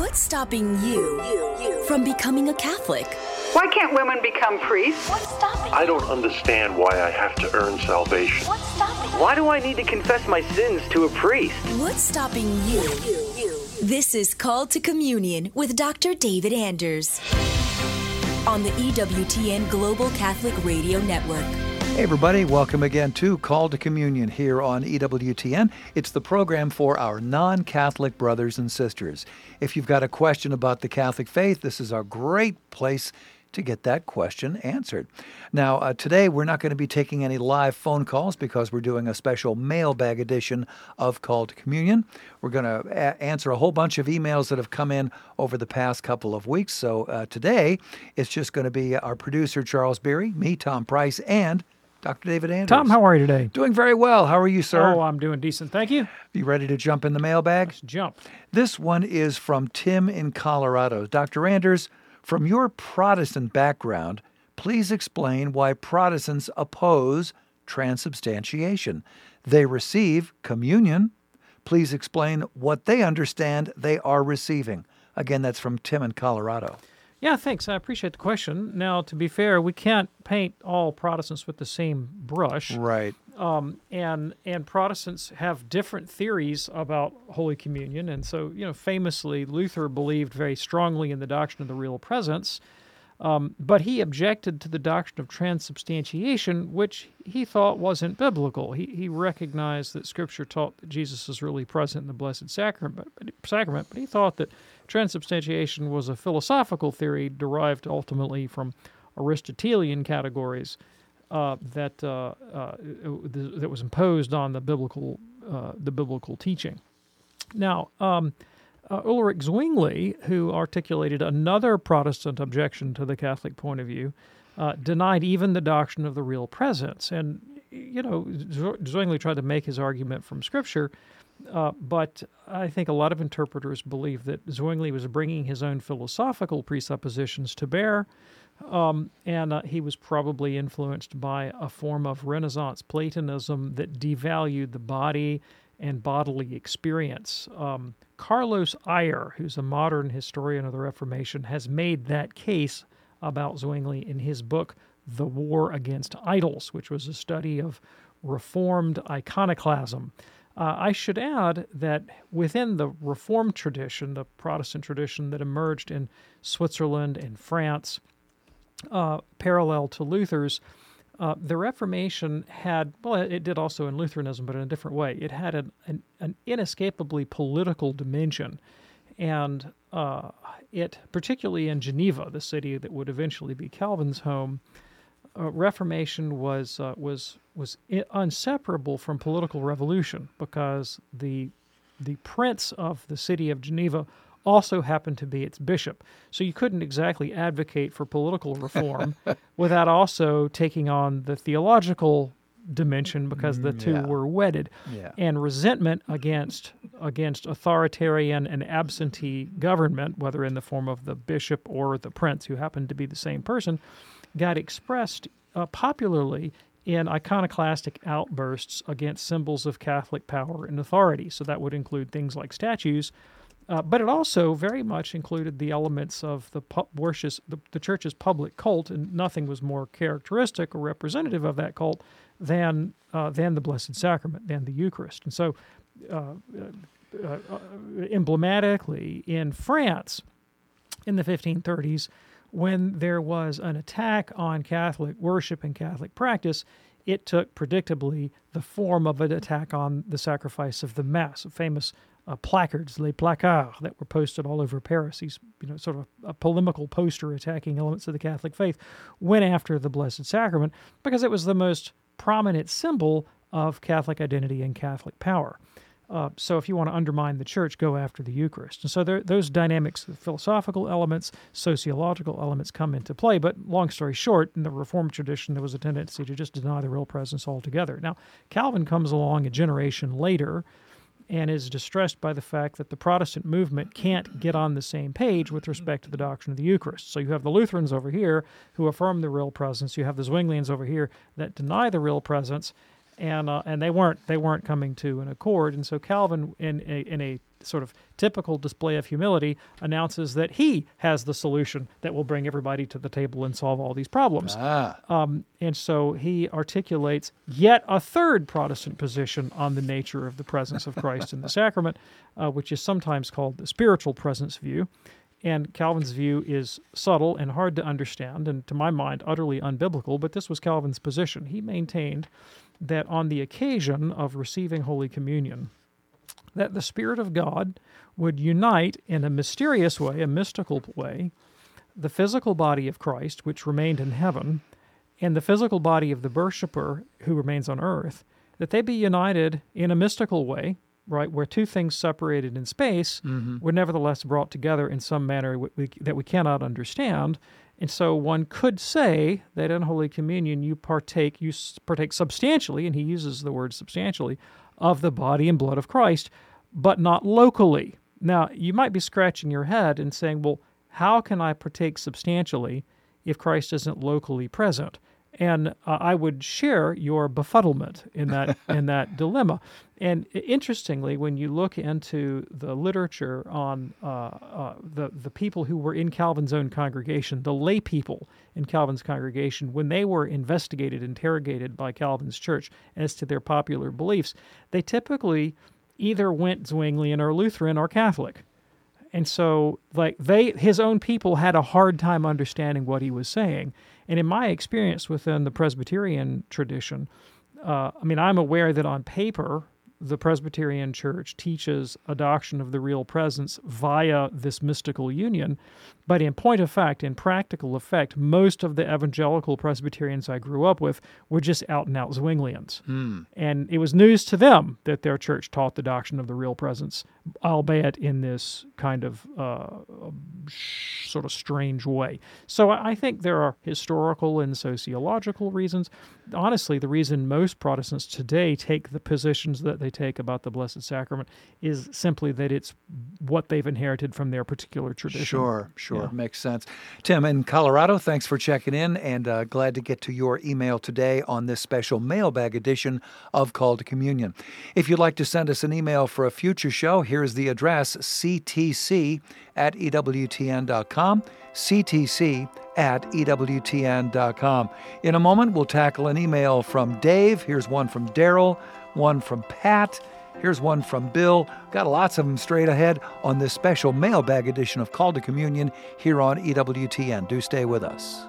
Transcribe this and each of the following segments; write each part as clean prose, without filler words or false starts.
What's stopping you from becoming a Catholic? Why can't women become priests? What's stopping I don't understand why I have to earn salvation. What's stopping Why do I need to confess my sins to a priest? What's stopping you? This is Called to Communion with Dr. David Anders on the EWTN Global Catholic Radio Network. Hey everybody, welcome again to Call to Communion here on EWTN. It's the program for our non-Catholic brothers and sisters. If you've got a question about the Catholic faith, this is a great place to get that question answered. Now, today we're not going to be taking any live phone calls because we're doing a special mailbag edition of Call to Communion. We're going to answer a whole bunch of emails that have come in over the past couple of weeks. So today, it's just going to be our producer, Charles Beery, me, Tom Price, and Dr. David Anders. Tom, how are you today? Doing very well. How are you, sir? Oh, I'm doing decent. Thank you. You ready to jump in the mailbag? Let's jump. This one is from Tim in Colorado. Dr. Anders, from your Protestant background, please explain why Protestants oppose transubstantiation. They receive communion. Please explain what they understand they are receiving. Again, that's from Tim in Colorado. Yeah, thanks. I appreciate the question. Now, to be fair, we can't paint all Protestants with the same brush. Right. And Protestants have different theories about Holy Communion. And so, famously, Luther believed very strongly in the doctrine of the real presence, but he objected to the doctrine of transubstantiation, which he thought wasn't biblical. He recognized that Scripture taught that Jesus is really present in the Blessed Sacrament, but he thought that transubstantiation was a philosophical theory derived ultimately from Aristotelian categories that was imposed on the biblical teaching. Now, Ulrich Zwingli, who articulated another Protestant objection to the Catholic point of view, denied even the doctrine of the real presence. And, Zwingli tried to make his argument from Scripture, but I think a lot of interpreters believe that Zwingli was bringing his own philosophical presuppositions to bear, and he was probably influenced by a form of Renaissance Platonism that devalued the body and bodily experience. Carlos Ayer, who's a modern historian of the Reformation, has made that case about Zwingli in his book, The War Against Idols, which was a study of Reformed iconoclasm. I should add that within the Reformed tradition, the Protestant tradition that emerged in Switzerland and France, parallel to Luther's, the Reformation had, well, it did also in Lutheranism, but in a different way. It had an inescapably political dimension. And it, particularly in Geneva, the city that would eventually be Calvin's home, Reformation was inseparable from political revolution because the prince of the city of Geneva also happened to be its bishop. So you couldn't exactly advocate for political reform without also taking on the theological dimension because the two were wedded. Yeah. And resentment against authoritarian and absentee government, whether in the form of the bishop or the prince, who happened to be the same person, got expressed popularly in iconoclastic outbursts against symbols of Catholic power and authority. So that would include things like statues, but it also very much included the elements of the church's public cult, and nothing was more characteristic or representative of that cult than the Blessed Sacrament, than the Eucharist. And so, emblematically, in France, in the 1530s, when there was an attack on Catholic worship and Catholic practice, it took predictably the form of an attack on the sacrifice of the Mass, famous placards, les placards, that were posted all over Paris. These, sort of a polemical poster attacking elements of the Catholic faith, went after the Blessed Sacrament because it was the most prominent symbol of Catholic identity and Catholic power. So if you want to undermine the church, go after the Eucharist. And so those dynamics, the philosophical elements, sociological elements come into play. But long story short, in the Reformed tradition, there was a tendency to just deny the real presence altogether. Now, Calvin comes along a generation later and is distressed by the fact that the Protestant movement can't get on the same page with respect to the doctrine of the Eucharist. So you have the Lutherans over here who affirm the real presence. You have the Zwinglians over here that deny the real presence. And they weren't coming to an accord, and so Calvin, in sort of typical display of humility, announces that he has the solution that will bring everybody to the table and solve all these problems. And so he articulates yet a third Protestant position on the nature of the presence of Christ in the sacrament, which is sometimes called the spiritual presence view. And Calvin's view is subtle and hard to understand, and to my mind, utterly unbiblical, but this was Calvin's position. He maintained that on the occasion of receiving Holy Communion, that the Spirit of God would unite in a mysterious way, a mystical way, the physical body of Christ, which remained in heaven, and the physical body of the worshiper who remains on earth, that they be united in a mystical way, right, where two things separated in space were nevertheless brought together in some manner that we cannot understand. And so one could say that in Holy Communion you partake substantially, and he uses the word substantially, of the body and blood of Christ, but not locally. Now, you might be scratching your head and saying, well, how can I partake substantially if Christ isn't locally present? And I would share your befuddlement in that dilemma. And interestingly, when you look into the literature on the people who were in Calvin's own congregation, the lay people in Calvin's congregation, when they were investigated, interrogated by Calvin's church as to their popular beliefs, they typically either went Zwinglian or Lutheran or Catholic. And so, his own people had a hard time understanding what he was saying. And in my experience within the Presbyterian tradition, I'm aware that on paper, the Presbyterian Church teaches a doctrine of the real presence via this mystical union. But in point of fact, in practical effect, most of the evangelical Presbyterians I grew up with were just out-and-out Zwinglians. And it was news to them that their church taught the doctrine of the real presence, albeit in this kind of sort of strange way. So I think there are historical and sociological reasons. Honestly, the reason most Protestants today take the positions that they take about the Blessed Sacrament is simply that it's what they've inherited from their particular tradition. Sure. Yeah. Makes sense. Tim in Colorado, thanks for checking in, and glad to get to your email today on this special mailbag edition of Call to Communion. If you'd like to send us an email for a future show, here's the address, ctc@ewtn.com, ctc@ewtn.com. In a moment, we'll tackle an email from Dave. Here's one from Daryl, one from Pat. Here's one from Bill. Got lots of them straight ahead on this special mailbag edition of Call to Communion here on EWTN. Do stay with us.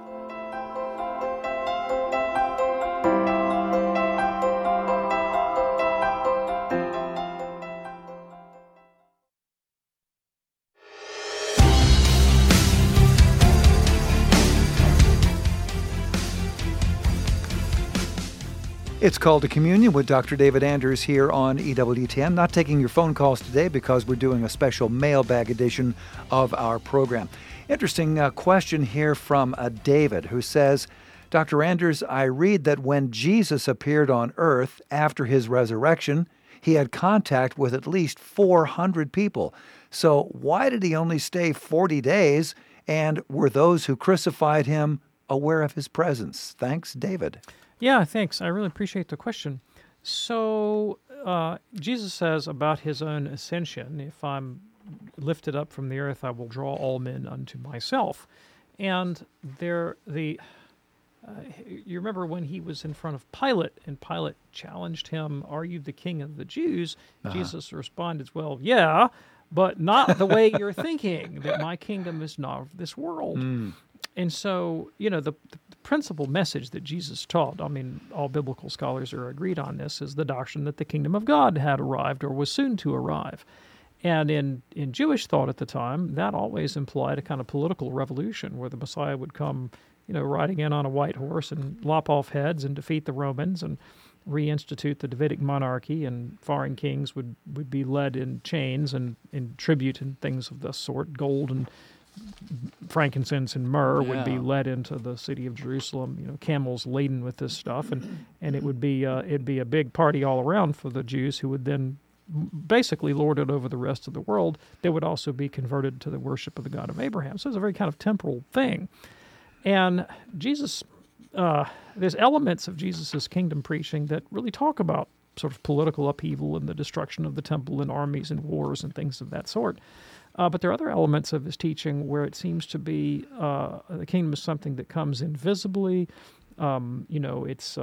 It's Called to Communion with Dr. David Anders here on EWTN. Not taking your phone calls today because we're doing a special mailbag edition of our program. Interesting question here from David, who says, Dr. Anders, I read that when Jesus appeared on earth after his resurrection, he had contact with at least 400 people. So why did he only stay 40 days? And were those who crucified him aware of his presence? Thanks, David. Yeah, thanks. I really appreciate the question. So Jesus says about his own ascension, if I'm lifted up from the earth, I will draw all men unto myself. And you remember when he was in front of Pilate, and Pilate challenged him, "Are you the king of the Jews?" Jesus responded, "Well, yeah, but not the way you're thinking, that my kingdom is not of this world." And so, the principal message that Jesus taught, all biblical scholars are agreed on this, is the doctrine that the kingdom of God had arrived or was soon to arrive. And in Jewish thought at the time, that always implied a kind of political revolution where the Messiah would come, riding in on a white horse and lop off heads and defeat the Romans and reinstitute the Davidic monarchy, and foreign kings would be led in chains and in tribute and things of this sort. Gold and frankincense and myrrh would be led into the city of Jerusalem, camels laden with this stuff, and it'd be a big party all around for the Jews, who would then basically lord it over the rest of the world. They would also be converted to the worship of the God of Abraham. So it's a very kind of temporal thing. And Jesus, there's elements of Jesus's kingdom preaching that really talk about sort of political upheaval and the destruction of the temple and armies and wars and things of that sort. But there are other elements of his teaching where it seems to be the kingdom is something that comes invisibly. It's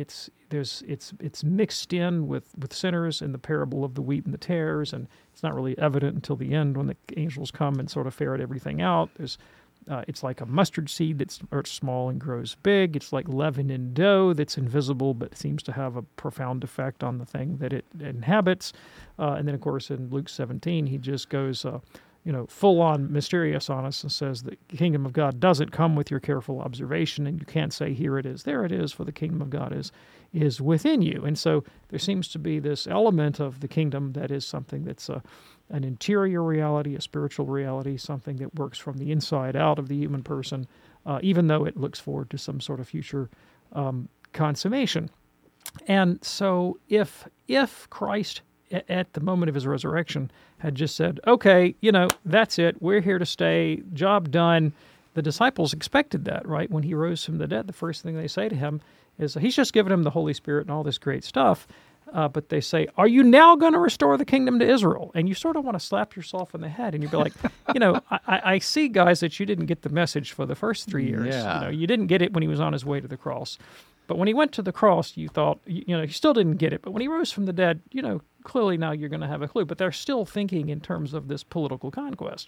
mixed in with sinners in the parable of the wheat and the tares, and it's not really evident until the end when the angels come and sort of ferret everything out. It's like a mustard seed that starts small and grows big. It's like leaven in dough that's invisible but seems to have a profound effect on the thing that it inhabits. And then, of course, in Luke 17, he just goes, full on mysterious on us and says the kingdom of God doesn't come with your careful observation, and you can't say, here it is, there it is, for the kingdom of God is within you. And so there seems to be this element of the kingdom that is something that's an interior reality, a spiritual reality, something that works from the inside out of the human person, even though it looks forward to some sort of future consummation. And so if Christ, at the moment of his resurrection, had just said, okay, that's it, we're here to stay, job done, the disciples expected that, right? When he rose from the dead, the first thing they say to him is, he's just given him the Holy Spirit and all this great stuff. But they say, are you now going to restore the kingdom to Israel? And you sort of want to slap yourself in the head. And you'd be like, I see, guys, that you didn't get the message for the first 3 years. Yeah. You didn't get it when he was on his way to the cross. But when he went to the cross, you thought, he still didn't get it. But when he rose from the dead, clearly now you're going to have a clue. But they're still thinking in terms of this political conquest.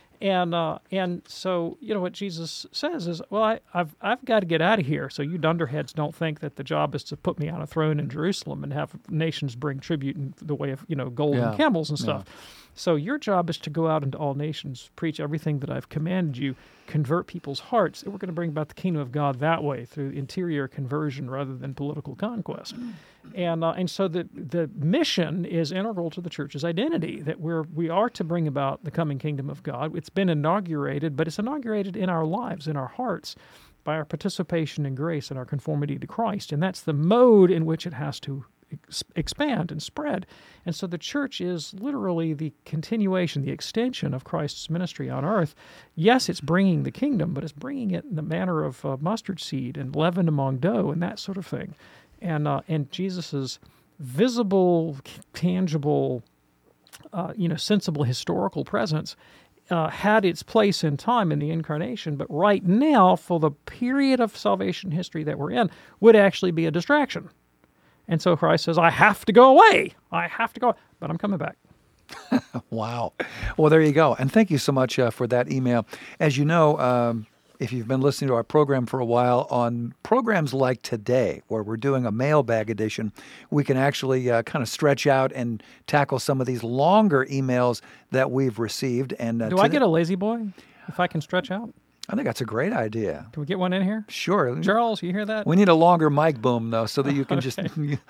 And so, what Jesus says is, well, I've got to get out of here. So you dunderheads don't think that the job is to put me on a throne in Jerusalem and have nations bring tribute in the way of, gold and camels and stuff. Yeah. So your job is to go out into all nations, preach everything that I've commanded you, convert people's hearts. And we're going to bring about the kingdom of God that way, through interior conversion rather than political conquest. And so the mission is integral to the church's identity, that we are to bring about the coming kingdom of God. It's been inaugurated, but it's inaugurated in our lives, in our hearts, by our participation in grace and our conformity to Christ. And that's the mode in which it has to expand and spread. And so the church is literally the continuation, the extension of Christ's ministry on earth. Yes, it's bringing the kingdom, but it's bringing it in the manner of mustard seed and leaven among dough and that sort of thing. And Jesus's visible, tangible, sensible historical presence had its place in time in the incarnation, but right now, for the period of salvation history that we're in, would actually be a distraction. And so Christ says, I have to go away. I have to go, but I'm coming back. Wow. Well, there you go. And thank you so much for that email. As you know, if you've been listening to our program for a while, on programs like today, where we're doing a mailbag edition, we can actually kind of stretch out and tackle some of these longer emails that we've received. And do I get a lazy boy if I can stretch out? I think that's a great idea. Can we get one in here? Sure. Charles, you hear that? We need a longer mic boom, though, so that you can just,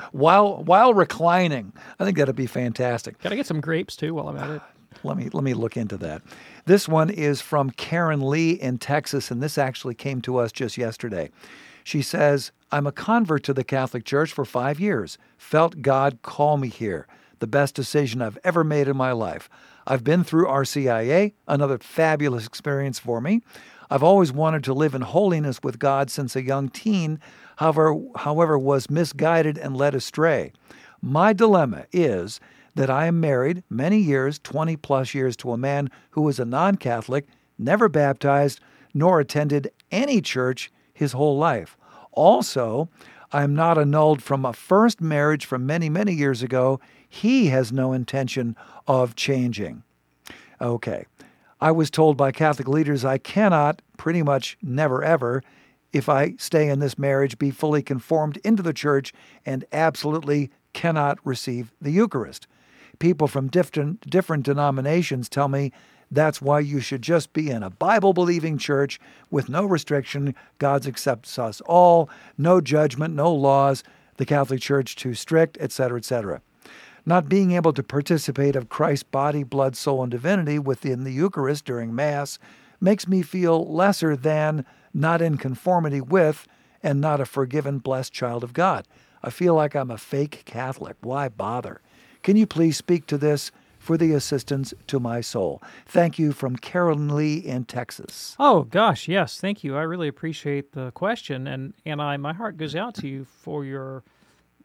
while reclining, I think that'd be fantastic. Got to get some grapes, too, while I'm at it. Let me look into that. This one is from Karen Lee in Texas, and this actually came to us just yesterday. She says, I'm a convert to the Catholic Church for 5 years. Felt God call me here. The best decision I've ever made in my life. I've been through RCIA, another fabulous experience for me. I've always wanted to live in holiness with God since a young teen, however, was misguided and led astray. My dilemma is that I am married many years, 20 plus years, to a man who is a non-Catholic, never baptized, nor attended any church his whole life. Also, I am not annulled from a first marriage from many, many years ago. He has no intention of changing. Okay. I was told by Catholic leaders I cannot, pretty much never ever, if I stay in this marriage, be fully conformed into the church and absolutely cannot receive the Eucharist. People from different denominations tell me that's why you should just be in a Bible-believing church with no restriction. God accepts us all, no judgment, no laws, the Catholic Church too strict, etc., etc. Not being able to participate of Christ's body, blood, soul, and divinity within the Eucharist during Mass makes me feel lesser than, not in conformity with, and not a forgiven, blessed child of God. I feel like I'm a fake Catholic. Why bother? Can you please speak to this for the assistance to my soul? Thank you, from Carolyn Lee in Texas. Oh, gosh, yes. Thank you. I really appreciate the question, and my heart goes out to you for your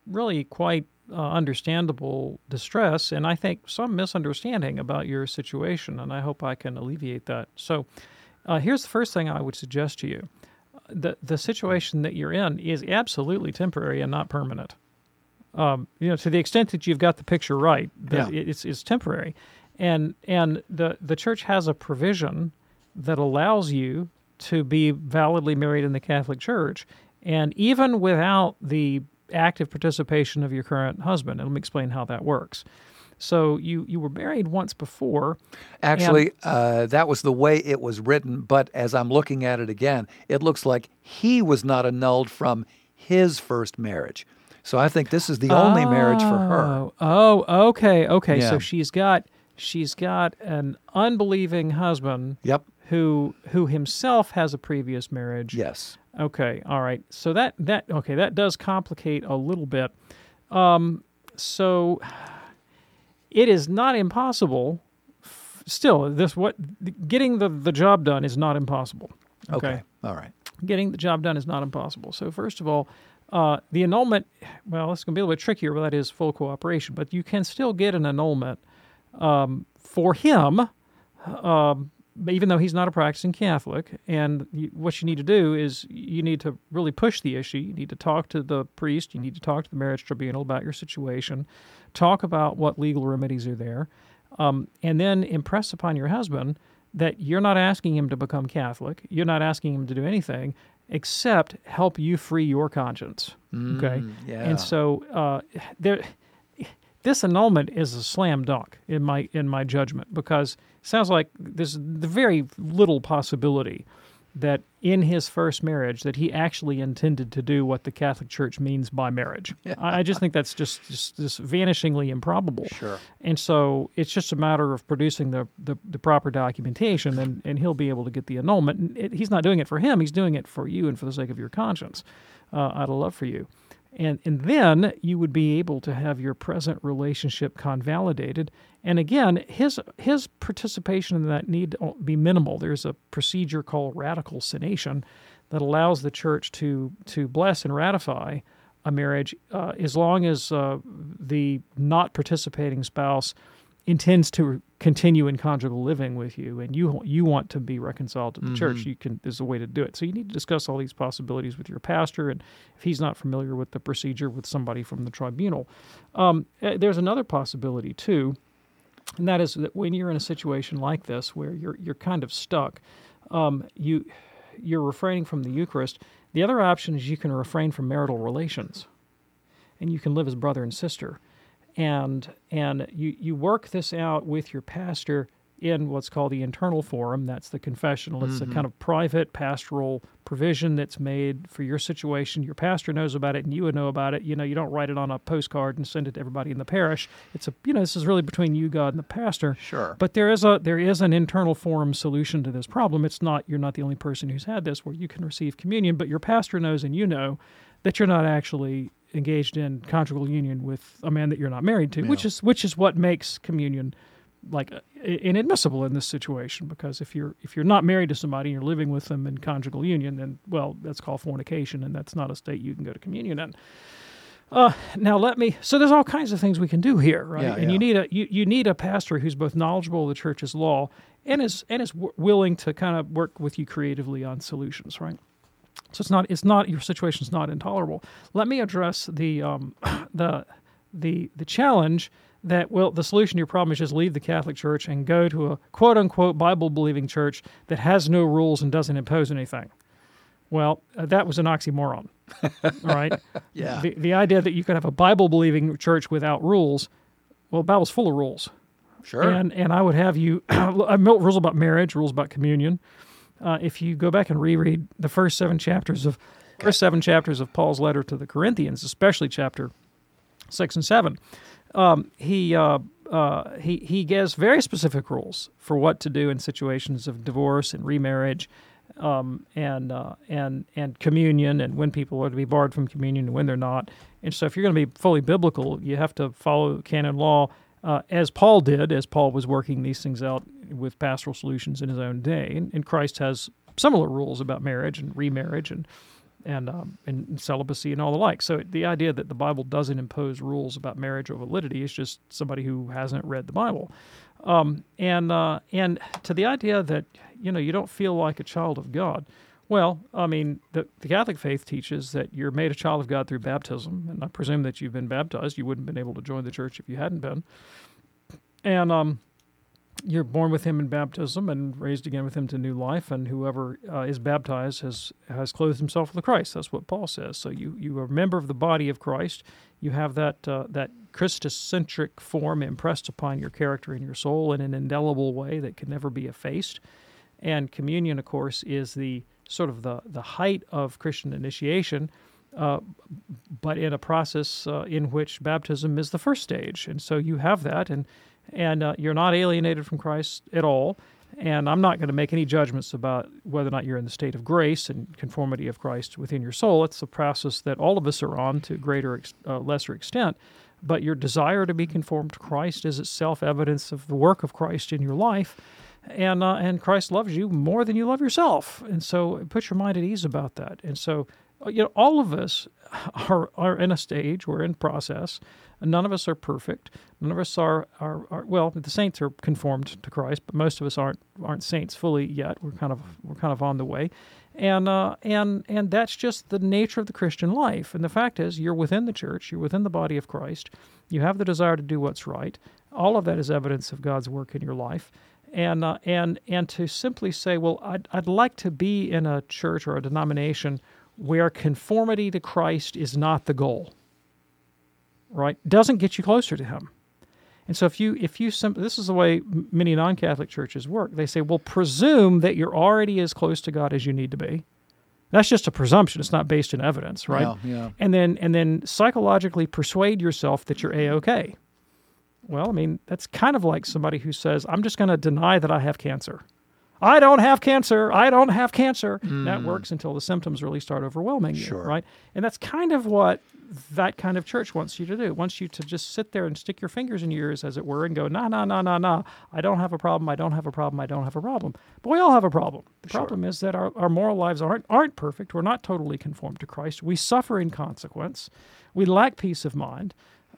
really quite understandable distress, and I think some misunderstanding about your situation, and I hope I can alleviate that. So here's the first thing I would suggest to you. The situation that you're in is absolutely temporary and not permanent. To the extent that you've got the picture right, it's temporary. And the church has a provision that allows you to be validly married in the Catholic Church, and even without the active participation of your current husband. And let me explain how that works. So you were married once before. Actually, that was the way it was written, but as I'm looking at it again, it looks like he was not annulled from his first marriage. So I think this is the only marriage for her. Oh, okay. Yeah. So she's got an unbelieving husband. Yep. Who himself has a previous marriage. Yes. Okay. All right. So that does complicate a little bit. So it is not impossible. Still, getting the job done is not impossible. Okay. All right. Getting the job done is not impossible. So first of all, the annulment. Well, it's going to be a little bit trickier, but that is full cooperation. But you can still get an annulment for him. Even though he's not a practicing Catholic, and what you need to do is you need to really push the issue. You need to talk to the priest. You need to talk to the marriage tribunal about your situation, talk about what legal remedies are there, and then impress upon your husband that you're not asking him to become Catholic. You're not asking him to do anything except help you free your conscience. Okay? Yeah. And so this annulment is a slam dunk in my judgment, because it sounds like there's the very little possibility that in his first marriage that he actually intended to do what the Catholic Church means by marriage. Yeah. I just think that's just vanishingly improbable. Sure. And so it's just a matter of producing the proper documentation, and he'll be able to get the annulment. And he's not doing it for him; he's doing it for you and for the sake of your conscience, out of love for you. And then you would be able to have your present relationship convalidated. And again, his participation in that need to be minimal. There's a procedure called radical synation that allows the church to bless and ratify a marriage as long as the not participating spouse intends to continue in conjugal living with you, and you want to be reconciled to the church. There's a way to do it. So you need to discuss all these possibilities with your pastor, and if he's not familiar with the procedure, with somebody from the tribunal. There's another possibility too, and that is that when you're in a situation like this where you're kind of stuck, you're refraining from the Eucharist. The other option is you can refrain from marital relations, and you can live as brother and sister. And you work this out with your pastor in what's called the internal forum. That's the confessional. It's a kind of private pastoral provision that's made for your situation. Your pastor knows about it, and you would know about it. You don't write it on a postcard and send it to everybody in the parish. It's this is really between you, God, and the pastor. Sure. But there is an internal forum solution to this problem. You're not the only person who's had this, where you can receive communion, but your pastor knows, and you know, that you're not actually engaged in conjugal union with a man that you're not married to, which is what makes communion like inadmissible in this situation. Because if you're not married to somebody and you're living with them in conjugal union, then that's called fornication, and that's not a state you can go to communion in. So there's all kinds of things we can do here, right? And you need a pastor who's both knowledgeable of the church's law and is willing to kind of work with you creatively on solutions, right? So it's not your situation's not intolerable. Let me address the challenge that the solution to your problem is just leave the Catholic Church and go to a quote unquote Bible believing church that has no rules and doesn't impose anything. Well, that was an oxymoron. All right. Yeah. The idea that you could have a Bible believing church without rules, well, the Bible's full of rules. Sure. And I would have you rules about marriage, rules about communion. If you go back and reread the first seven chapters of Paul's letter to the Corinthians, especially chapter 6 and 7, he gives very specific rules for what to do in situations of divorce and remarriage, and communion, and when people are to be barred from communion and when they're not. And so, if you're going to be fully biblical, you have to follow canon law, as Paul did, as Paul was working these things out with pastoral solutions in his own day. And Christ has similar rules about marriage and remarriage and and celibacy and all the like. So the idea that the Bible doesn't impose rules about marriage or validity is just somebody who hasn't read the Bible. And to the idea that, you don't feel like a child of God. Well, I mean, the Catholic faith teaches that you're made a child of God through baptism, and I presume that you've been baptized. You wouldn't have been able to join the church if you hadn't been. And you're born with him in baptism and raised again with him to new life, and whoever is baptized has clothed himself with Christ. That's what Paul says. So you are a member of the body of Christ. You have that Christocentric form impressed upon your character and your soul in an indelible way that can never be effaced. And communion, of course, is the sort of the height of Christian initiation, but in a process in which baptism is the first stage. And so you have that, and you're not alienated from Christ at all. And I'm not going to make any judgments about whether or not you're in the state of grace and conformity of Christ within your soul. It's a process that all of us are on to greater, lesser extent. But your desire to be conformed to Christ is itself evidence of the work of Christ in your life. And Christ loves you more than you love yourself. And so put your mind at ease about that. And so, all of us are in a stage, we're in process. None of us are perfect. None of us are well, the saints are conformed to Christ, but most of us aren't saints fully yet. We're kind of on the way. And that's just the nature of the Christian life. And the fact is, you're within the church, you're within the body of Christ. You have the desire to do what's right. All of that is evidence of God's work in your life. And to simply say, well, I'd like to be in a church or a denomination where conformity to Christ is not the goal, right? Doesn't get you closer to Him. And so if you simply, this is the way many non-Catholic churches work. They say, well, presume that you're already as close to God as you need to be. That's just a presumption. It's not based in evidence, right? Yeah. And then psychologically persuade yourself that you're A-okay. Well, I mean, that's kind of like somebody who says, I'm just going to deny that I have cancer. I don't have cancer. I don't have cancer. That works until the symptoms really start overwhelming you, right? And that's kind of what that kind of church wants you to do. It wants you to just sit there and stick your fingers in your ears, as it were, and go, nah. I don't have a problem. I don't have a problem. I don't have a problem. But we all have a problem. The problem is that our moral lives aren't perfect. We're not totally conformed to Christ. We suffer in consequence. We lack peace of mind.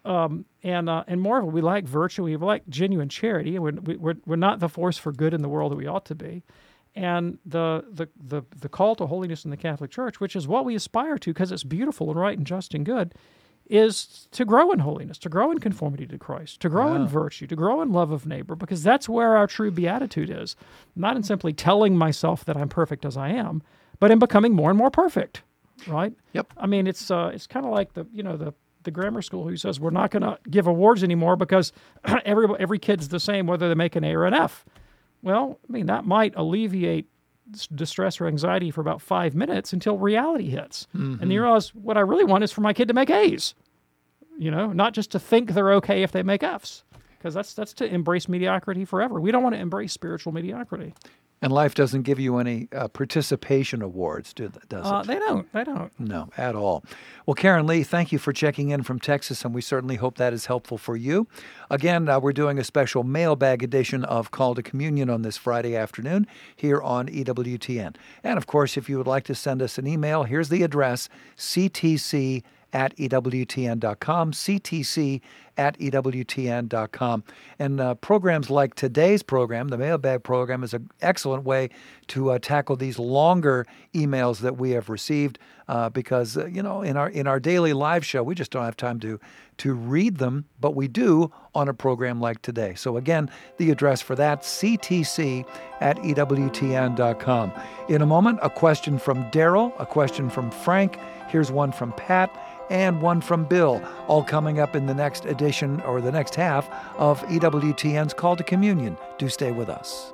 And moreover, we lack virtue. We lack genuine charity. We're not the force for good in the world that we ought to be. And the call to holiness in the Catholic Church, which is what we aspire to because it's beautiful and right and just and good, is to grow in holiness, to grow in conformity to Christ, to grow in virtue, to grow in love of neighbor, because that's where our true beatitude is. Not in simply telling myself that I'm perfect as I am, but in becoming more and more perfect, right? Yep. I mean, it's kind of like the grammar school who says we're not going to give awards anymore because every kid's the same whether they make an A or an F. Well, I mean, that might alleviate distress or anxiety for about 5 minutes until reality hits. Mm-hmm. And you realize what I really want is for my kid to make A's, not just to think they're okay if they make F's, because that's to embrace mediocrity forever. We don't want to embrace spiritual mediocrity. And life doesn't give you any participation awards, does it? They don't. No, at all. Well, Karen Lee, thank you for checking in from Texas, and we certainly hope that is helpful for you. Again, we're doing a special mailbag edition of Call to Communion on this Friday afternoon here on EWTN. And, of course, if you would like to send us an email, here's the address, ctc@ewtn.com, ctc@ewtn.com. And programs like today's program, the mailbag program, is an excellent way to tackle these longer emails that we have received because, in our daily live show, we just don't have time to read them, but we do on a program like today. So again, the address for that, ctc@ewtn.com. In a moment, a question from Daryl, a question from Frank, here's one from Pat, and one from Bill, all coming up in the next edition or the next half of EWTN's Call to Communion. Do stay with us.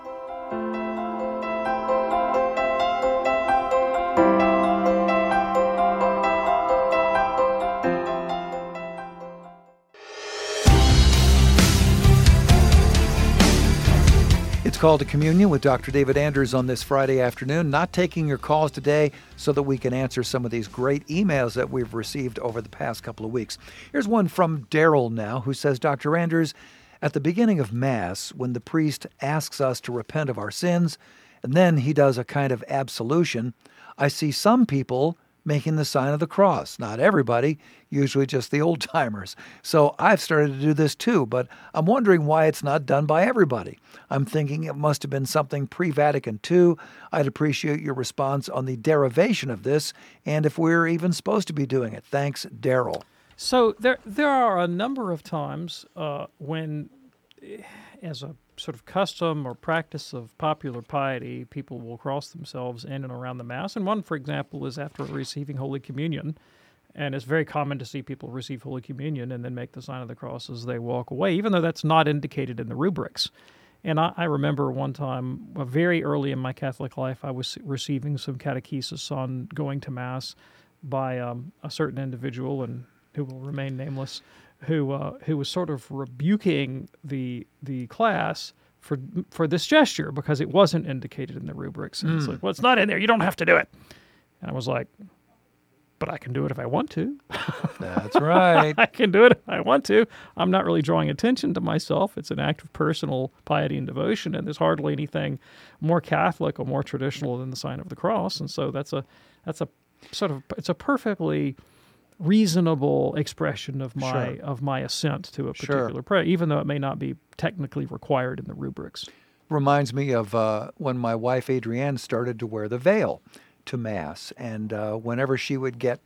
It's Call to Communion with Dr. David Anders on this Friday afternoon. Not taking your calls today so that we can answer some of these great emails that we've received over the past couple of weeks. Here's one from Daryl now, who says, Dr. Anders, at the beginning of Mass, when the priest asks us to repent of our sins and then he does a kind of absolution, I see some people making the sign of the cross. Not everybody, usually just the old-timers. So I've started to do this too, but I'm wondering why it's not done by everybody. I'm thinking it must have been something pre-Vatican II. I'd appreciate your response on the derivation of this and if we're even supposed to be doing it. Thanks, Daryl. So there are a number of times when, as a sort of custom or practice of popular piety, people will cross themselves in and around the Mass. And one, for example, is after receiving Holy Communion. And it's very common to see people receive Holy Communion and then make the sign of the cross as they walk away, even though that's not indicated in the rubrics. And I remember one time, very early in my Catholic life, I was receiving some catechesis on going to Mass by a certain individual, and who will remain nameless, who was sort of rebuking the class for this gesture because it wasn't indicated in the rubrics. And it's like, well, it's not in there. You don't have to do it. And I was like, but I can do it if I want to. That's right. I can do it if I want to. I'm not really drawing attention to myself. It's an act of personal piety and devotion, and there's hardly anything more Catholic or more traditional than the sign of the cross. And so it's a perfectly reasonable expression of my assent to a particular prayer, even though it may not be technically required in the rubrics. Reminds me of when my wife Adrienne started to wear the veil to Mass, and whenever she would get,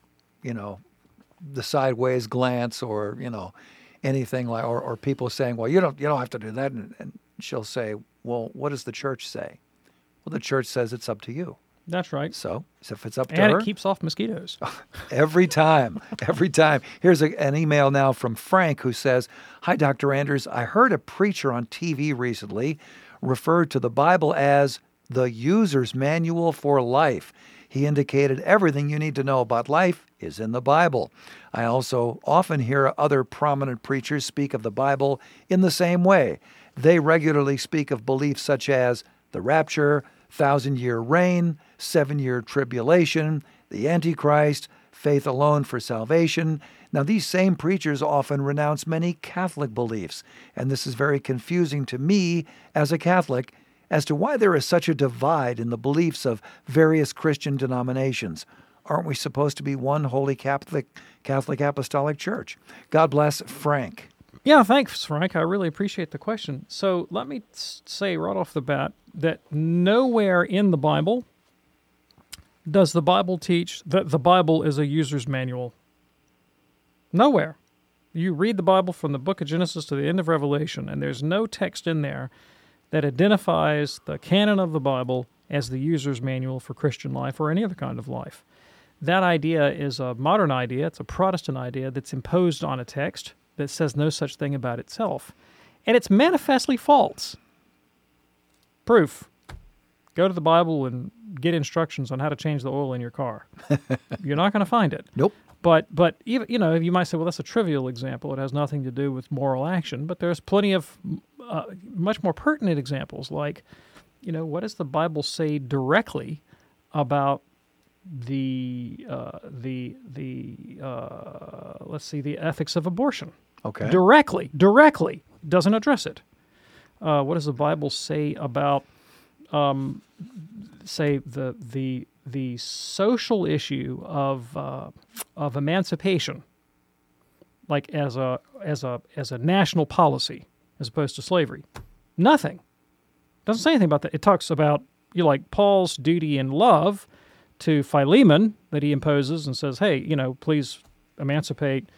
the sideways glance or anything like, or people saying, well, you don't have to do that, and she'll say, well, what does the church say? Well, the church says it's up to you. That's right. So if it's up to her. her. And it keeps off mosquitoes. Every time. Here's an email now from Frank who says, hi, Dr. Anders. I heard a preacher on TV recently refer to the Bible as the user's manual for life. He indicated everything you need to know about life is in the Bible. I also often hear other prominent preachers speak of the Bible in the same way. They regularly speak of beliefs such as the rapture, 1,000-year reign, 7-year tribulation, the Antichrist, faith alone for salvation. Now, these same preachers often renounce many Catholic beliefs, and this is very confusing to me as a Catholic as to why there is such a divide in the beliefs of various Christian denominations. Aren't we supposed to be one holy Catholic Apostolic Church? God bless, Frank. Yeah, thanks, Frank. I really appreciate the question. So let me say right off the bat that nowhere in the Bible does the Bible teach that the Bible is a user's manual. Nowhere. You read the Bible from the book of Genesis to the end of Revelation, and there's no text in there that identifies the canon of the Bible as the user's manual for Christian life or any other kind of life. That idea is a modern idea. It's a Protestant idea that's imposed on a text that says no such thing about itself. And it's manifestly false. Proof. Go to the Bible and get instructions on how to change the oil in your car. You're not going to find it. Nope. But even, you might say, well, that's a trivial example. It has nothing to do with moral action. But there's plenty of much more pertinent examples, like, what does the Bible say directly about the ethics of abortion? Okay. Directly doesn't address it. What does the Bible say about, the social issue of emancipation, like as a national policy as opposed to slavery? Nothing. Doesn't say anything about that. It talks about Paul's duty in love to Philemon that he imposes and says, hey, please emancipate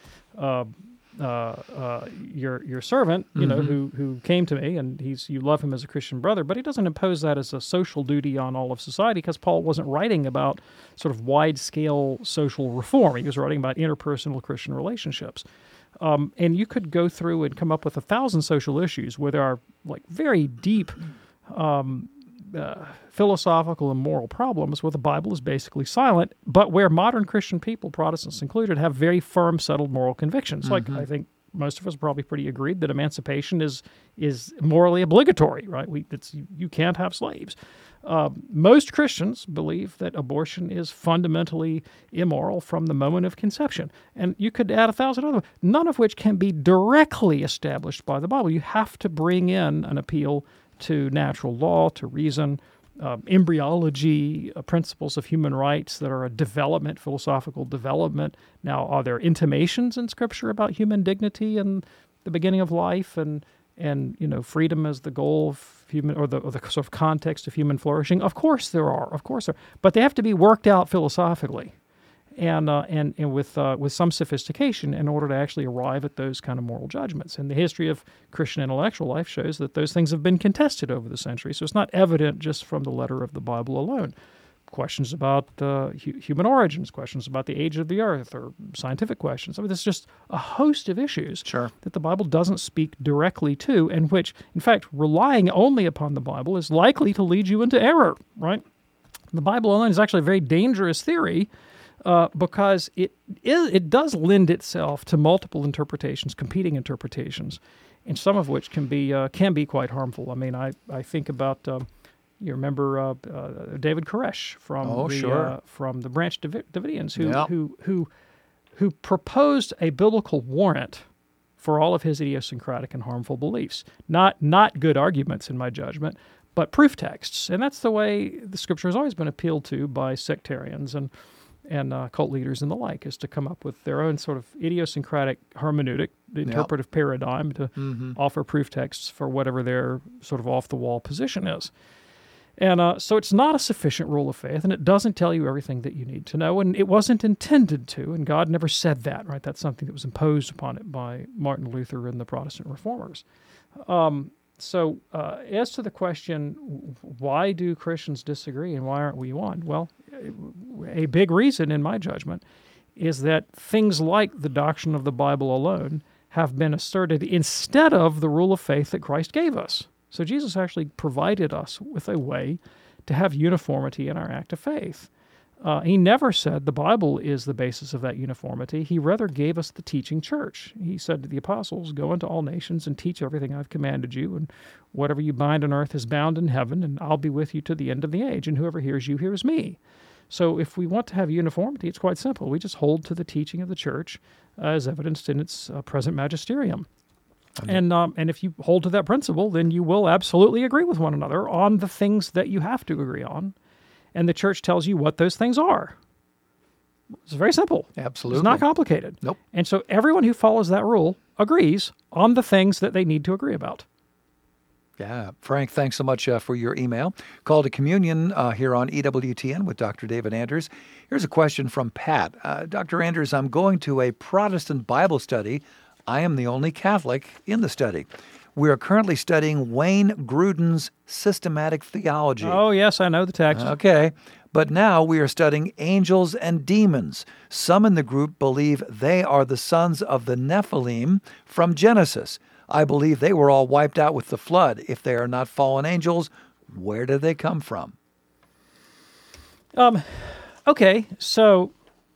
your servant, who came to me, and you love him as a Christian brother. But he doesn't impose that as a social duty on all of society, because Paul wasn't writing about sort of wide-scale social reform. He was writing about interpersonal Christian relationships. And you could go through and come up with 1,000 social issues where there are very deep philosophical and moral problems where the Bible is basically silent, but where modern Christian people, Protestants included, have very firm, settled moral convictions. Mm-hmm. I think most of us are probably pretty agreed that emancipation is morally obligatory, right? You can't have slaves. Most Christians believe that abortion is fundamentally immoral from the moment of conception. And you could add 1,000 other, none of which can be directly established by the Bible. You have to bring in an appeal to natural law, to reason, embryology, principles of human rights that are a development, philosophical development. Now, are there intimations in Scripture about human dignity and the beginning of life and freedom as the goal of human, or the sort of context of human flourishing? Of course there are. But they have to be worked out philosophically, and with some sophistication in order to actually arrive at those kind of moral judgments. And the history of Christian intellectual life shows that those things have been contested over the centuries. So it's not evident just from the letter of the Bible alone. Questions about human origins, questions about the age of the earth, or scientific questions. I mean, there's just a host of issues that the Bible doesn't speak directly to, and which, in fact, relying only upon the Bible is likely to lead you into error, right? The Bible alone is actually a very dangerous theory because it does lend itself to multiple interpretations, competing interpretations, and some of which can be quite harmful. I mean, I think about... you remember David Koresh from the Branch Davidians, who proposed a biblical warrant for all of his idiosyncratic and harmful beliefs. Not good arguments, in my judgment, but proof texts. And that's the way the Scripture has always been appealed to by sectarians and cult leaders and the like, is to come up with their own sort of idiosyncratic hermeneutic, the interpretive paradigm, to offer proof texts for whatever their sort of off-the-wall position is. And so it's not a sufficient rule of faith, and it doesn't tell you everything that you need to know, and it wasn't intended to, and God never said that, right? That's something that was imposed upon it by Martin Luther and the Protestant reformers. So as to the question, why do Christians disagree and why aren't we one? Well, a big reason, in my judgment, is that things like the doctrine of the Bible alone have been asserted instead of the rule of faith that Christ gave us. So Jesus actually provided us with a way to have uniformity in our act of faith. He never said the Bible is the basis of that uniformity. He rather gave us the teaching church. He said to the apostles, "Go into all nations and teach everything I've commanded you, and whatever you bind on earth is bound in heaven, and I'll be with you to the end of the age, and whoever hears you hears me." So if we want to have uniformity, it's quite simple. We just hold to the teaching of the church as evidenced in its present magisterium. And if you hold to that principle, then you will absolutely agree with one another on the things that you have to agree on. And the church tells you what those things are. It's very simple. Absolutely. It's not complicated. Nope. And so everyone who follows that rule agrees on the things that they need to agree about. Yeah. Frank, thanks so much for your email. Call to Communion here on EWTN with Dr. David Anders. Here's a question from Pat. Dr. Anders, I'm going to a Protestant Bible study. I am the only Catholic in the study. We are currently studying Wayne Grudem's systematic theology. Oh, yes, I know the text. Okay. But now we are studying angels and demons. Some in the group believe they are the sons of the Nephilim from Genesis. I believe they were all wiped out with the flood. If they are not fallen angels, where did they come from? Okay, so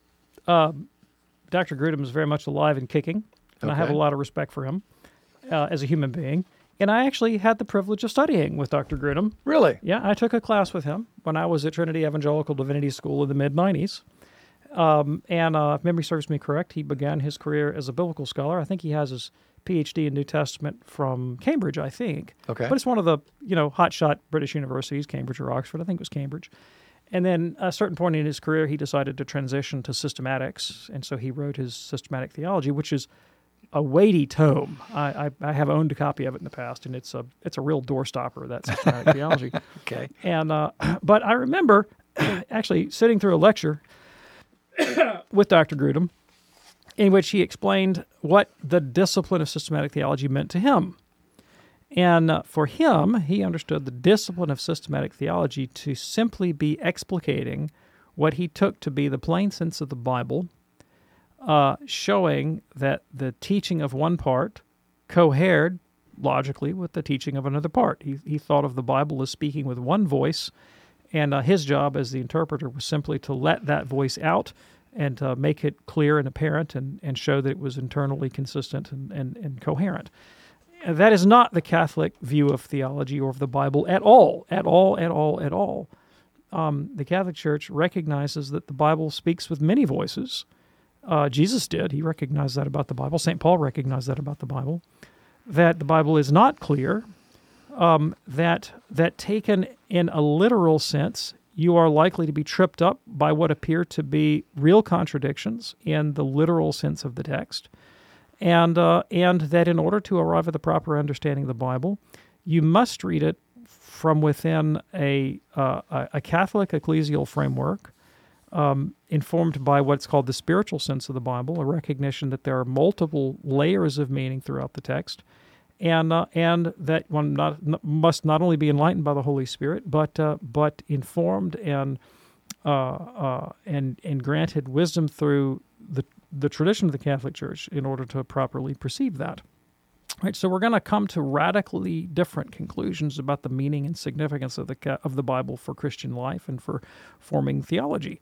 Dr. Grudem is very much alive and kicking. And I have a lot of respect for him as a human being. And I actually had the privilege of studying with Dr. Grudem. Really? Yeah, I took a class with him when I was at Trinity Evangelical Divinity School in the mid-'90s. And if memory serves me correct, he began his career as a biblical scholar. I think he has his PhD in New Testament from Cambridge, I think. Okay. But it's one of the, hotshot British universities, Cambridge or Oxford. I think it was Cambridge. And then at a certain point in his career, he decided to transition to systematics. And so he wrote his Systematic Theology, which is a weighty tome. I have owned a copy of it in the past, and it's a real doorstopper, that Systematic Theology. Okay. And but I remember actually sitting through a lecture with Dr. Grudem in which he explained what the discipline of systematic theology meant to him. And for him, he understood the discipline of systematic theology to simply be explicating what he took to be the plain sense of the Bible, showing that the teaching of one part cohered logically with the teaching of another part. He thought of the Bible as speaking with one voice, and his job as the interpreter was simply to let that voice out and make it clear and apparent and show that it was internally consistent and coherent. And that is not the Catholic view of theology or of the Bible at all, at all, at all, at all. The Catholic Church recognizes that the Bible speaks with many voices. Jesus did. He recognized that about the Bible. St. Paul recognized that about the Bible, that the Bible is not clear, that taken in a literal sense, you are likely to be tripped up by what appear to be real contradictions in the literal sense of the text, and that in order to arrive at the proper understanding of the Bible, you must read it from within a Catholic ecclesial framework, informed by what's called the spiritual sense of the Bible, a recognition that there are multiple layers of meaning throughout the text, and that one must not only be enlightened by the Holy Spirit, but informed and granted wisdom through the tradition of the Catholic Church in order to properly perceive that. Right, so we're going to come to radically different conclusions about the meaning and significance of the Bible for Christian life and for forming theology.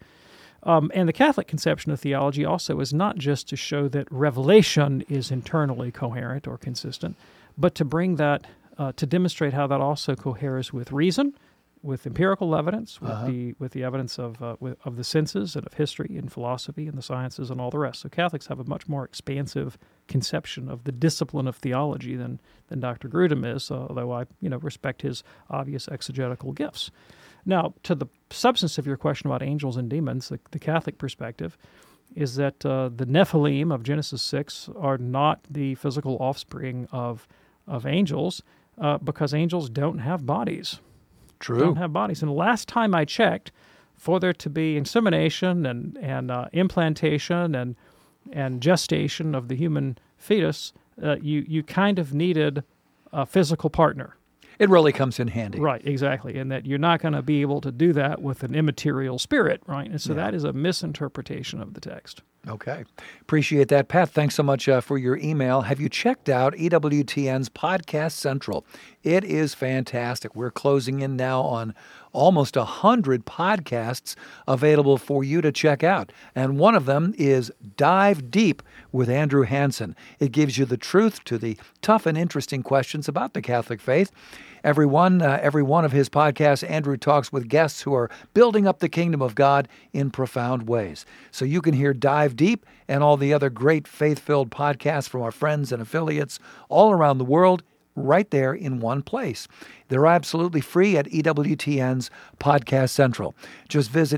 And the Catholic conception of theology also is not just to show that revelation is internally coherent or consistent, but to bring that, to demonstrate how that also coheres with reason, with empirical evidence, with the evidence of the senses and of history and philosophy and the sciences and all the rest. So Catholics have a much more expansive conception of the discipline of theology than Dr. Grudem is, although I respect his obvious exegetical gifts. Now, to the substance of your question about angels and demons, the Catholic perspective is that the Nephilim of Genesis 6 are not the physical offspring of angels, because angels don't have bodies. True. Don't have bodies. And the last time I checked, for there to be insemination and implantation and gestation of the human fetus, you kind of needed a physical partner. It really comes in handy. Right, exactly. And that you're not going to be able to do that with an immaterial spirit, right? And so that is a misinterpretation of the text. Okay. Appreciate that. Pat, thanks so much for your email. Have you checked out EWTN's Podcast Central? It is fantastic. We're closing in now on almost 100 podcasts available for you to check out. And one of them is Dive Deep with Andrew Hansen. It gives you the truth to the tough and interesting questions about the Catholic faith. Every one of his podcasts, Andrew talks with guests who are building up the kingdom of God in profound ways. So you can hear Dive Deep and all the other great faith-filled podcasts from our friends and affiliates all around the world right there in one place. They're absolutely free at EWTN's Podcast Central. Just visit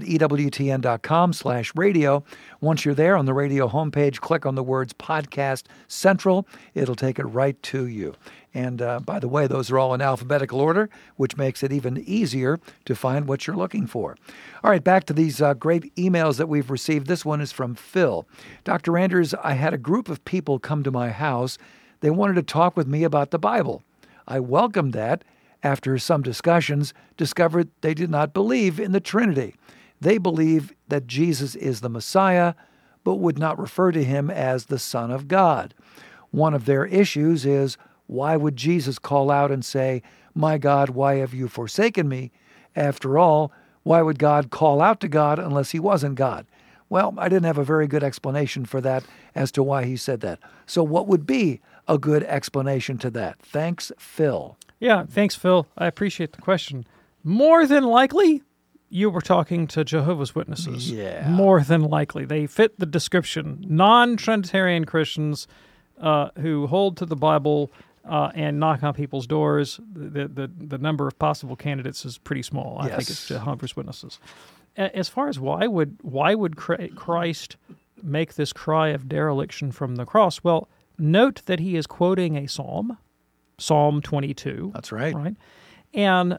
EWTN.com/radio. Once you're there on the radio homepage, click on the words Podcast Central. It'll take it right to you. And by the way, those are all in alphabetical order, which makes it even easier to find what you're looking for. All right, back to these great emails that we've received. This one is from Phil. Dr. Anders, I had a group of people come to my house. They wanted to talk with me about the Bible. I welcomed that. After some discussions, discovered they did not believe in the Trinity. They believe that Jesus is the Messiah, but would not refer to him as the Son of God. One of their issues is, why would Jesus call out and say, "My God, why have you forsaken me?" After all, why would God call out to God unless he wasn't God? Well, I didn't have a very good explanation for that as to why he said that. So what would be a good explanation to that? Thanks, Phil. Yeah, thanks, Phil. I appreciate the question. More than likely, you were talking to Jehovah's Witnesses. Yeah. More than likely. They fit the description. Non-Trinitarian Christians who hold to the Bible and knock on people's doors. The number of possible candidates is pretty small. I think it's Jehovah's Witnesses. As far as why would Christ make this cry of dereliction from the cross? Well, note that he is quoting a psalm, Psalm 22. That's right. Right, and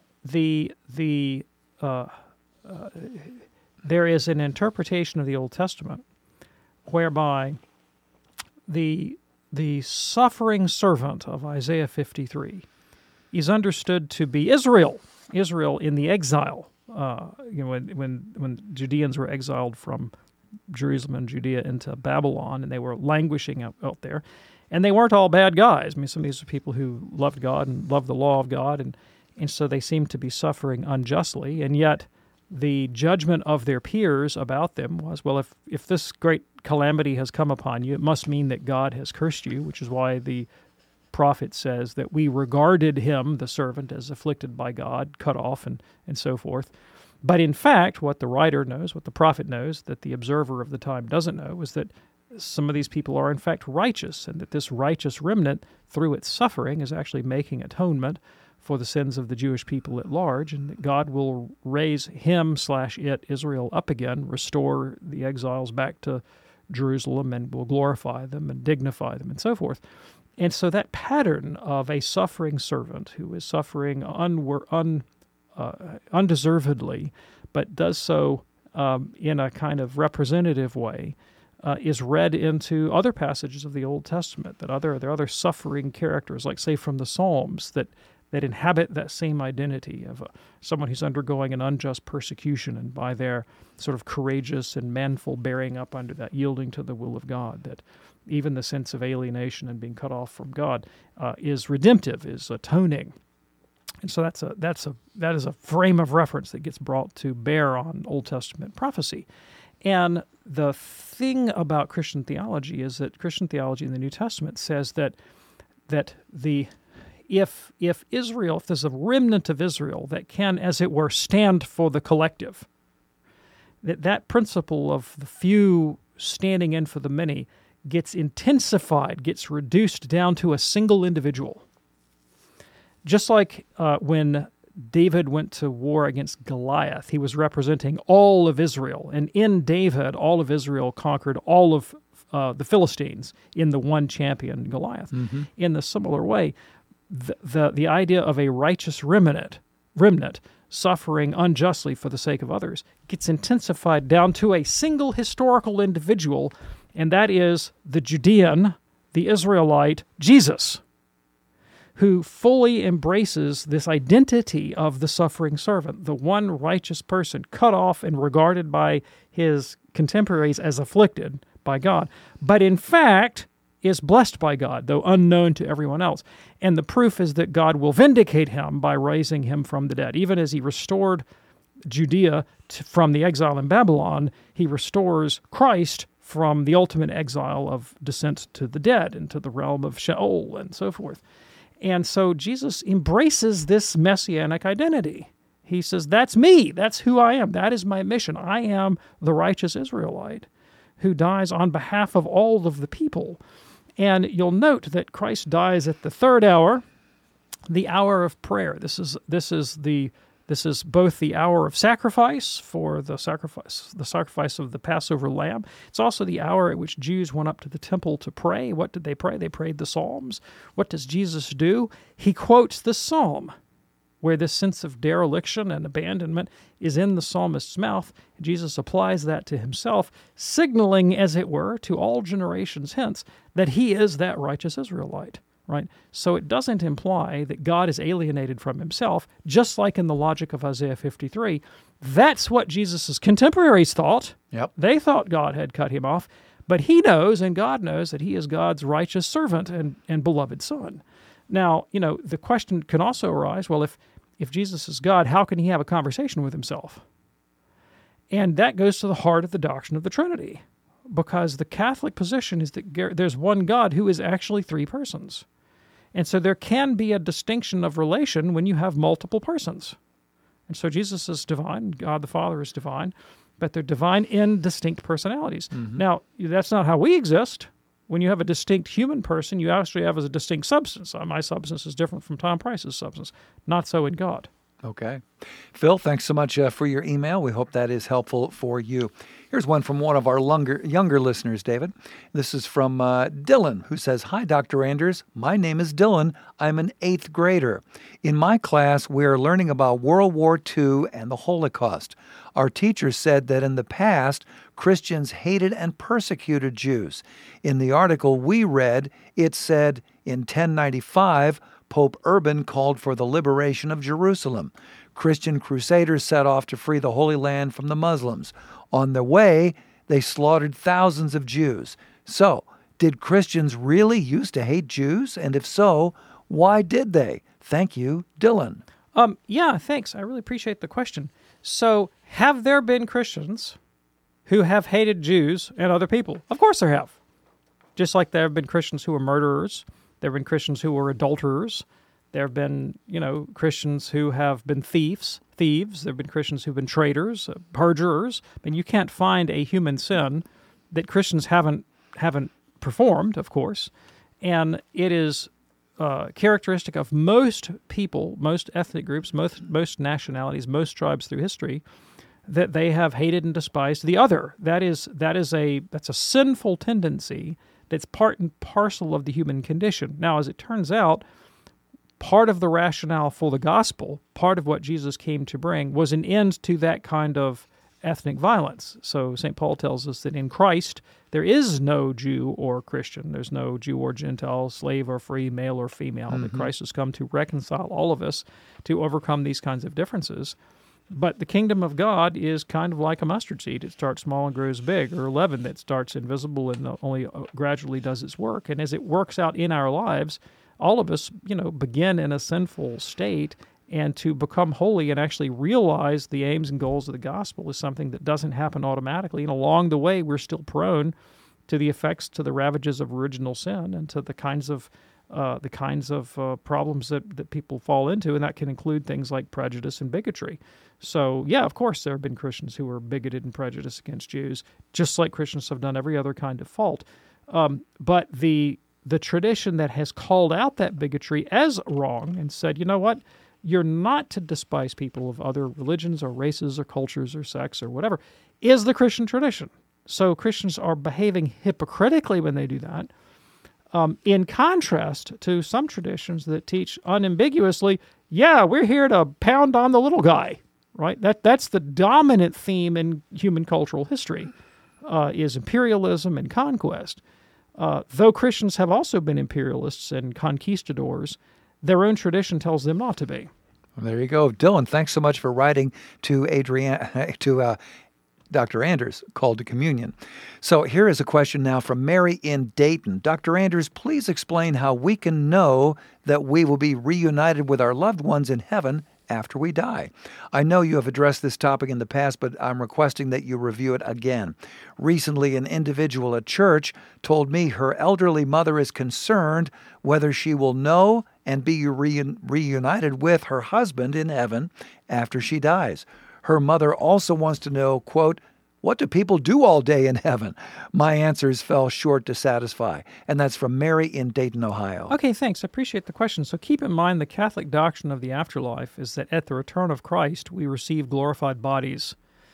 there is an interpretation of the Old Testament whereby the suffering servant of Isaiah 53 is understood to be Israel in the exile. When Judeans were exiled from Jerusalem and Judea into Babylon, and they were languishing out there. And they weren't all bad guys. I mean, some of these are people who loved God and loved the law of God, and so they seemed to be suffering unjustly. And yet the judgment of their peers about them was, well, if this great calamity has come upon you, it must mean that God has cursed you, which is why the prophet says that we regarded him, the servant, as afflicted by God, cut off, and so forth. But in fact, what the writer knows, what the prophet knows, that the observer of the time doesn't know, is that some of these people are in fact righteous, and that this righteous remnant, through its suffering, is actually making atonement for the sins of the Jewish people at large, and that God will raise him/it, Israel, up again, restore the exiles back to Jerusalem, and will glorify them and dignify them and so forth. And so that pattern of a suffering servant who is suffering undeservedly, but does so in a kind of representative way, is read into other passages of the Old Testament, there are other suffering characters, like, say, from the Psalms, that inhabit that same identity of someone who's undergoing an unjust persecution, and by their sort of courageous and manful bearing up under that, yielding to the will of God, that even the sense of alienation and being cut off from God is redemptive, is atoning. And so that is a frame of reference that gets brought to bear on Old Testament prophecy. And the thing about Christian theology is that Christian theology in the New Testament says that if Israel, if there's a remnant of Israel that can, as it were, stand for the collective, that principle of the few standing in for the many gets intensified, gets reduced down to a single individual. Just like when David went to war against Goliath, he was representing all of Israel, and in David, all of Israel conquered all of the Philistines in the one champion, Goliath. Mm-hmm. In the similar way, the idea of a righteous remnant suffering unjustly for the sake of others gets intensified down to a single historical individual, and that is the Judean, the Israelite, Jesus, who fully embraces this identity of the suffering servant, the one righteous person cut off and regarded by his contemporaries as afflicted by God, but in fact is blessed by God, though unknown to everyone else. And the proof is that God will vindicate him by raising him from the dead. Even as he restored Judea from the exile in Babylon, he restores Christ from the ultimate exile of descent to the dead, into the realm of Sheol and so forth. And so Jesus embraces this messianic identity. He says, that's me, that's who I am, that is my mission. I am the righteous Israelite who dies on behalf of all of the people. And you'll note that Christ dies at the third hour, the hour of prayer. This is both the hour of sacrifice for the sacrifice of the Passover lamb. It's also the hour at which Jews went up to the temple to pray. What did they pray? They prayed the Psalms. What does Jesus do? He quotes the Psalm, where this sense of dereliction and abandonment is in the psalmist's mouth. Jesus applies that to himself, signaling, as it were, to all generations hence, that he is that righteous Israelite. Right? So it doesn't imply that God is alienated from himself, just like in the logic of Isaiah 53. That's what Jesus' contemporaries thought. Yep. They thought God had cut him off, but he knows and God knows that he is God's righteous servant and beloved son. Now, the question can also arise, well, if Jesus is God, how can he have a conversation with himself? And that goes to the heart of the doctrine of the Trinity, because the Catholic position is that there's one God who is actually three persons. And so there can be a distinction of relation when you have multiple persons. And so Jesus is divine, God the Father is divine, but they're divine in distinct personalities. Mm-hmm. Now, that's not how we exist. When you have a distinct human person, you actually have a distinct substance. My substance is different from Tom Price's substance. Not so in God. Okay. Phil, thanks so much for your email. We hope that is helpful for you. Here's one from one of our younger listeners, David. This is from Dylan, who says, "Hi, Dr. Anders. My name is Dylan. I'm an 8th grader. In my class, we are learning about World War II and the Holocaust. Our teacher said that in the past, Christians hated and persecuted Jews. In the article we read, it said in 1095, Pope Urban called for the liberation of Jerusalem. Christian crusaders set off to free the Holy Land from the Muslims. On their way, they slaughtered thousands of Jews. So, did Christians really used to hate Jews? And if so, why did they? Thank you, Dylan." Yeah, thanks. I really appreciate the question. So, have there been Christians who have hated Jews and other people? Of course there have. Just like there have been Christians who were murderers. There have been Christians who were adulterers. There have been, Christians who have been thieves. There have been Christians who've been traitors, perjurers. I mean, you can't find a human sin that Christians haven't performed, of course. And it is characteristic of most people, most ethnic groups, most nationalities, most tribes through history, that they have hated and despised the other. That's a sinful tendency that's part and parcel of the human condition. Now, as it turns out, part of the rationale for the gospel, part of what Jesus came to bring, was an end to that kind of ethnic violence. So St. Paul tells us that in Christ there is no Jew or Christian. There's no Jew or Gentile, slave or free, male or female. That Christ has come to reconcile all of us, to overcome these kinds of differences. But the kingdom of God is kind of like a mustard seed. It starts small and grows big, or leaven that starts invisible and only gradually does its work. And as it works out in our lives, all of us, begin in a sinful state, and to become holy and actually realize the aims and goals of the gospel is something that doesn't happen automatically. And along the way, we're still prone to the effects, to the ravages of original sin, and to the kinds of problems that people fall into, and that can include things like prejudice and bigotry. So, yeah, of course, there have been Christians who are bigoted and prejudiced against Jews, just like Christians have done every other kind of fault. But the tradition that has called out that bigotry as wrong and said, you know what, you're not to despise people of other religions or races or cultures or sects or whatever, is the Christian tradition. So Christians are behaving hypocritically when they do that, in contrast to some traditions that teach unambiguously, yeah, we're here to pound on the little guy, right? That's the dominant theme in human cultural history, is imperialism and conquest. Though Christians have also been imperialists and conquistadors, their own tradition tells them not to be. Well, there you go. Dylan, thanks so much for writing to Dr. Anders, Called to Communion. So here is a question now from Mary in Dayton. Dr. Anders, please explain how we can know that we will be reunited with our loved ones in heaven after we die. I know you have addressed this topic in the past, but I'm requesting that you review it again. Recently, an individual at church told me her elderly mother is concerned whether she will know and be reunited with her husband in heaven after she dies. Her mother also wants to know, quote, what do people do all day in heaven? My answers fell short to satisfy. And that's from Mary in Dayton, Ohio. Okay, thanks. I appreciate the question. So keep in mind the Catholic doctrine of the afterlife is that at the return of Christ, we receive glorified bodies.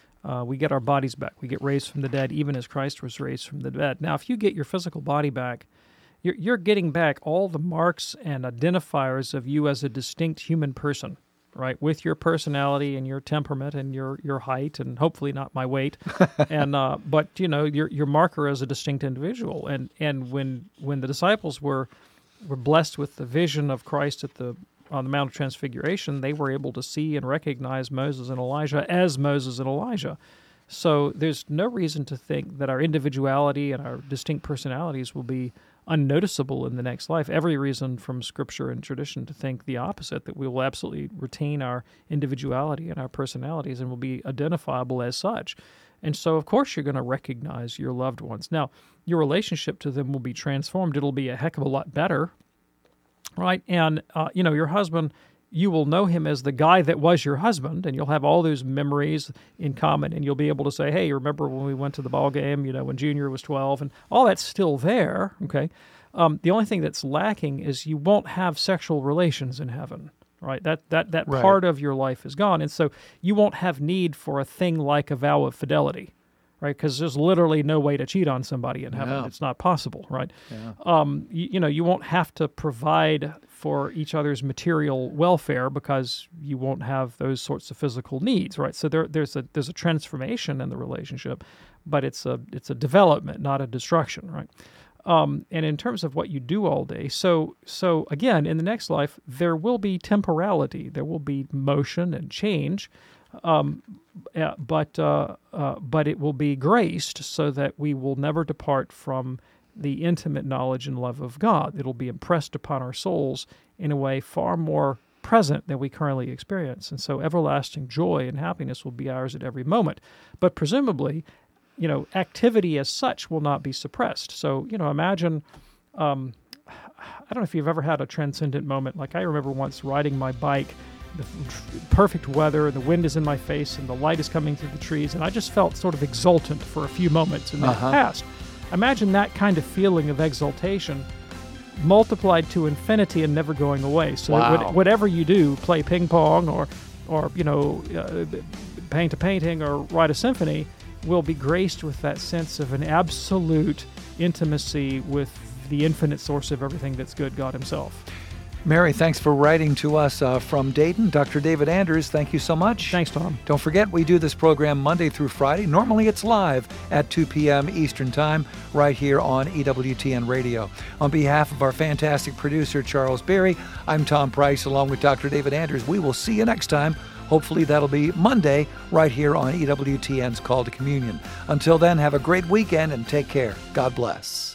We get our bodies back. We get raised from the dead, even as Christ was raised from the dead. Now, if you get your physical body back, you're getting back all the marks and identifiers of you as a distinct human person, right? With your personality and your temperament and your height, and hopefully not my weight, and but your marker as a distinct individual. And when the disciples were blessed with the vision of Christ on the Mount of Transfiguration, they were able to see and recognize Moses and Elijah as Moses and Elijah. So there's no reason to think that our individuality and our distinct personalities will be unnoticeable in the next life. Every reason from Scripture and tradition to think the opposite, that we will absolutely retain our individuality and our personalities and will be identifiable as such. And so, of course, you're going to recognize your loved ones. Now, your relationship to them will be transformed. It'll be a heck of a lot better, right? And, your husband, you will know him as the guy that was your husband, and you'll have all those memories in common, and you'll be able to say, hey, remember when we went to the ball game, when Junior was 12, and all that's still there, okay? The only thing that's lacking is you won't have sexual relations in heaven, right? That right. Part of your life is gone, and so you won't have need for a thing like a vow of fidelity, right? Because there's literally no way to cheat on somebody in heaven. Yeah. It's not possible, right? Yeah. You won't have to provide for each other's material welfare because you won't have those sorts of physical needs, right? So there's a transformation in the relationship, but it's a development, not a destruction, right? And in terms of what you do all day, so again, in the next life, there will be temporality, there will be motion and change, but it will be graced so that we will never depart from the intimate knowledge and love of God. It'll be impressed upon our souls in a way far more present than we currently experience. And so everlasting joy and happiness will be ours at every moment. But presumably, activity as such will not be suppressed. So, imagine, I don't know if you've ever had a transcendent moment. Like I remember once riding my bike, the perfect weather, and the wind is in my face, and the light is coming through the trees, and I just felt sort of exultant for a few moments, and then it passed. Imagine that kind of feeling of exultation multiplied to infinity and never going away. So Wow. whatever you do, play ping pong or paint a painting or write a symphony, will be graced with that sense of an absolute intimacy with the infinite source of everything that's good, God himself. Mary, thanks for writing to us from Dayton. Dr. David Anders, thank you so much. Thanks, Tom. Don't forget, we do this program Monday through Friday. Normally it's live at 2 p.m. Eastern Time right here on EWTN Radio. On behalf of our fantastic producer, Charles Berry, I'm Tom Price along with Dr. David Anders. We will see you next time. Hopefully that'll be Monday right here on EWTN's Call to Communion. Until then, have a great weekend and take care. God bless.